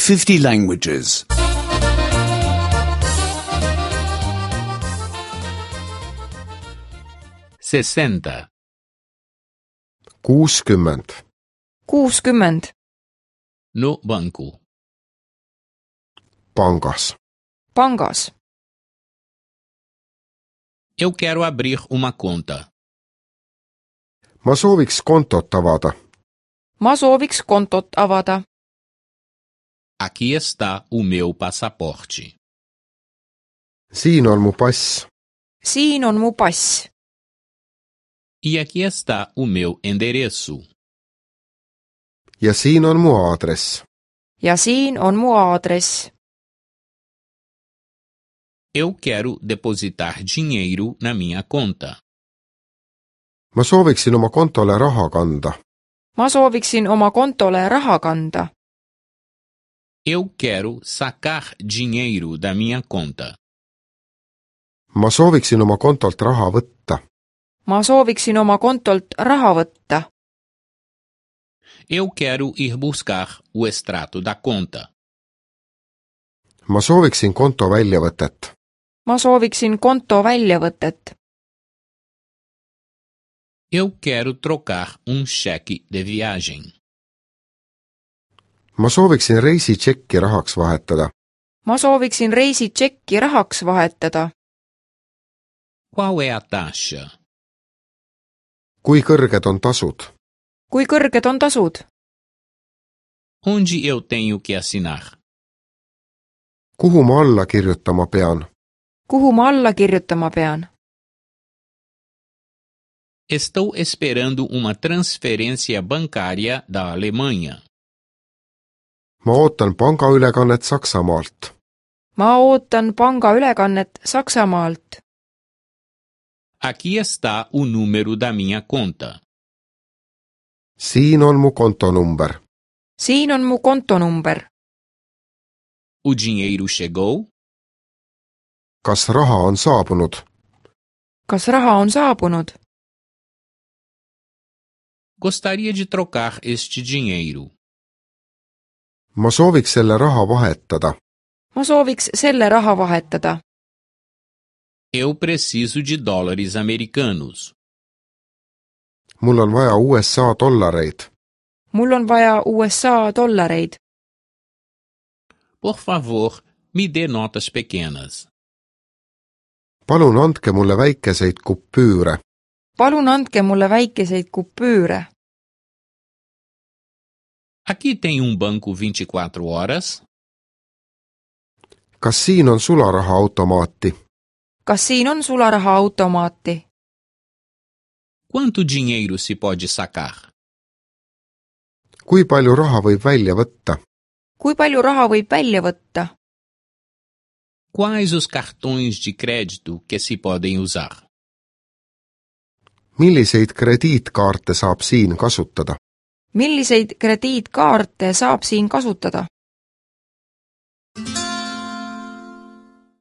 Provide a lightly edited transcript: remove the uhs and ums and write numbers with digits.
50 languages. 60. 60. 60. No banco. Pangas. Pangas. Eu quero abrir uma conta. Ma sooviks kontot avada. Ma sooviks kontot avada. Aqui está o meu passaporte. Siin on mu pass. Siin on mu pass. E aqui está o meu endereço. Ja siin on mu aadress. Ja siin on mu aadress. Eu quero depositar dinheiro na minha conta. Ma sooviksin oma kontole raha kanda. Ma sooviksin oma kontole raha kanda. Eu quero sacar dinheiro da minha conta. Ma sooviksin oma kontolt raha võtta. Ma sooviksin oma kontolt raha võtta. Eu quero ir buscar o extrato da conta. Ma sooviksin konto väljavõtet. Ma sooviksin konto väljavõtet. Eu quero trocar cheque de viagem. Ma sooviksin reisitšekki rahaks vahetada. Ma sooviksin reisitšekki rahaks vahetada. Qual é a taxa? Kui kõrged on tasud? Kui kõrged on tasud? Onde eu tenho que assinar? Kuhu ma alla kirjutama pean? Kuhu ma alla kirjutama pean? Estou esperando uma transferência bancária da Alemanha. Ma ootan pangaülekannet Saksamaalt. Ma ootan pangaülekannet Saksamaalt. Aqui está o número da minha conta. Siin on mu kontonumber. Siin on mu kontonumber. O dinheiro chegou? Kas raha on saabunud? Kas raha on saabunud? Gostaria de trocar este dinheiro. Ma sooviks selle raha vahetada. Ma sooviks selle raha vahetada. Eu preciso de dólares americanos. Mul on vaja USA dollareid. Mul on vaja USA dollareid. Por favor, me dê notas pequenas. Palun andke mulle väikeseid kupüüre. Palun andke mulle väikeseid kupüüre. Aqui tem banco 24 horas? Kas siin on sularahaautomaati? Kas siin on sularahaautomaati? Quanto dinheiro se pode sacar? Kui palju raha võib välja võtta? Kui palju raha võib välja võtta? Quais os cartões de crédito que se podem usar? Milliseid krediitkaarte saab siin kasutada? Milliseid krediitkaarte saab siin kasutada?